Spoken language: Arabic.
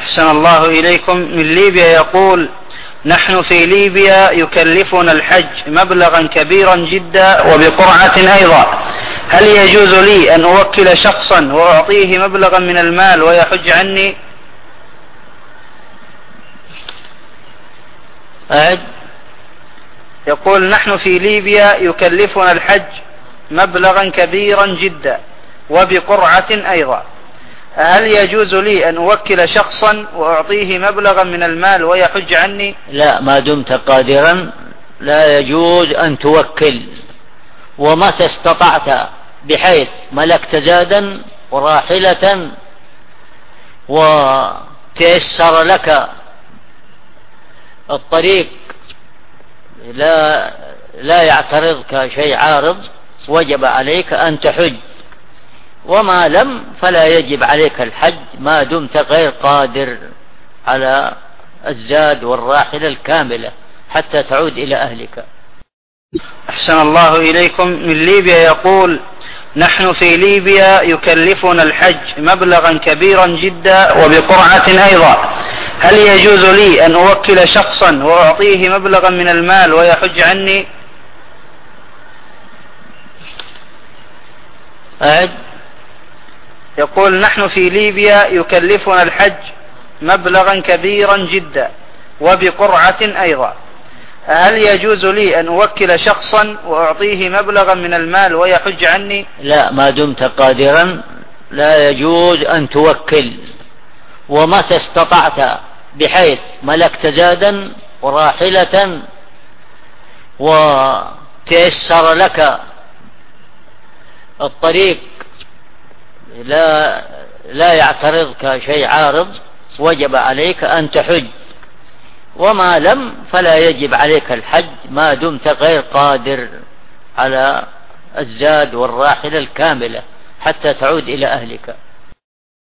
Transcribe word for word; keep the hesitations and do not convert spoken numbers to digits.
أحسن الله إليكم. من ليبيا يقول: نحن في ليبيا يكلفنا الحج مبلغا كبيرا جدا وبقرعة أيضا، هل يجوز لي أن أوكل شخصا وأعطيه مبلغا من المال ويحج عني؟ أعد. يقول: نحن في ليبيا يكلفنا الحج مبلغا كبيرا جدا وبقرعة أيضا، هل يجوز لي أن أوكل شخصا وأعطيه مبلغا من المال ويحج عني؟ لا، ما دمت قادرا لا يجوز أن توكل، ومتى استطعت بحيث ملكت زادا وراحلة وتيسر لك الطريق، لا لا يعترضك شيء عارض، وجب عليك أن تحج. وما لم فلا يجب عليك الحج ما دمت غير قادر على الزاد والراحلة الكاملة حتى تعود إلى أهلك. أحسن الله إليكم. من ليبيا يقول: نحن في ليبيا يكلفنا الحج مبلغا كبيرا جدا وبقرعة أيضا، هل يجوز لي أن أوكل شخصا وأعطيه مبلغا من المال ويحج عني؟ أعد. يقول: نحن في ليبيا يكلفنا الحج مبلغا كبيرا جدا وبقرعة أيضا، هل يجوز لي أن أوكل شخصا وأعطيه مبلغا من المال ويحج عني؟ لا، ما دمت قادرا لا يجوز أن توكل، ومتى استطعت بحيث ملكت زادا وراحلة وتيسر لك الطريق، لا لا يعترضك شيء عارض، وجب عليك أن تحج. وما لم فلا يجب عليك الحج ما دمت غير قادر على الزاد والراحلة الكاملة حتى تعود إلى أهلك.